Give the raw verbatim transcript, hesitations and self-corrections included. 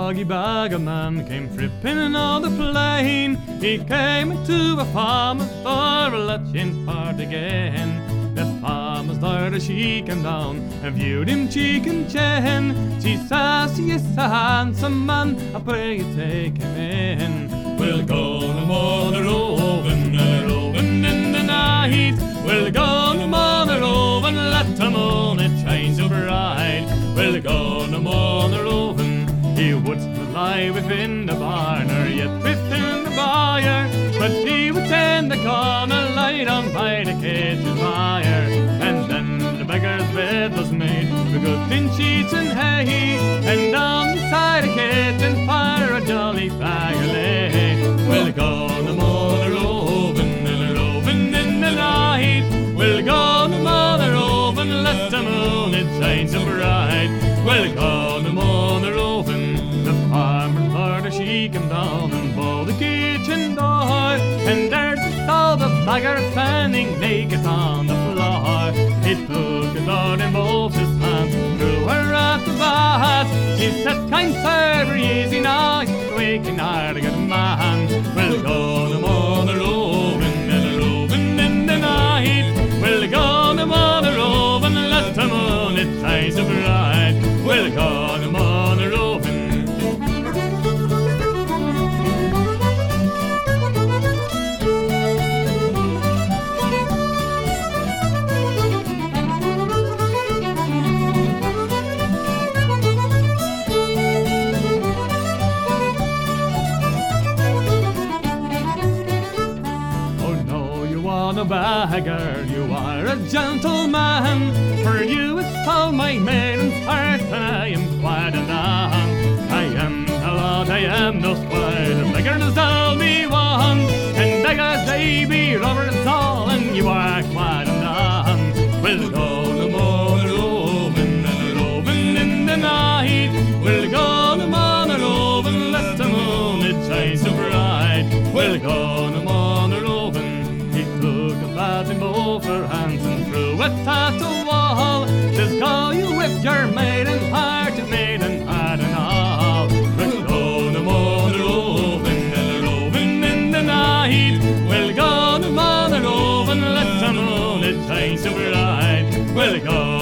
doggy bag a man came tripping on the plain. He came into a farmer's door, a luncheon part again. The farmer's daughter, she came down and viewed him cheek and chin. She says, he is a handsome man, I pray you take him in. We'll go no more the roving, the roving in the night. We'll go no more the roving, let the moon it shine so bright. We'll go no more the roving, he wouldn't lie within the barn or yet within the byre, but he would tend the corner light on by the kitchen fire. And then the beggar's bed was made with good thin sheets and hay, and on the side of the kitchen fire a jolly fire lay. We'll go no more the roving, the roving in the night. We'll go no more the roving, let the moon it shine so bright. We'll go no more the roving. The farmer's daughter, she came down and bowed the kitchen door, and there she saw the beggar standing naked on the floor. He took the door in both his hands, threw her at the bath. She said, kind sir, be easy now, you're waking hard a good man. We'll go no more the roving, the roving in the night. We'll go no more the roving, let the moon it shine so bright. We'll go no more the roving. A beggar, you are a gentleman, for you is all my maiden's heart, and I am quite a man. I am a lord, I am no squire, the beggar is only one, and beggars they be robbers all, and you are quite a man. We'll go no more the roving, the roving in the night. We'll go no more the roving, let the moon it shine so bright. We'll go no more the roving. He took a bat in both her hands and threw it at the wall. Just go you with your maiden heart, your maiden heart and all. We'll go no more the roving, the roving in the night. We'll go no more the roving, let the moon it shine so bright. We'll go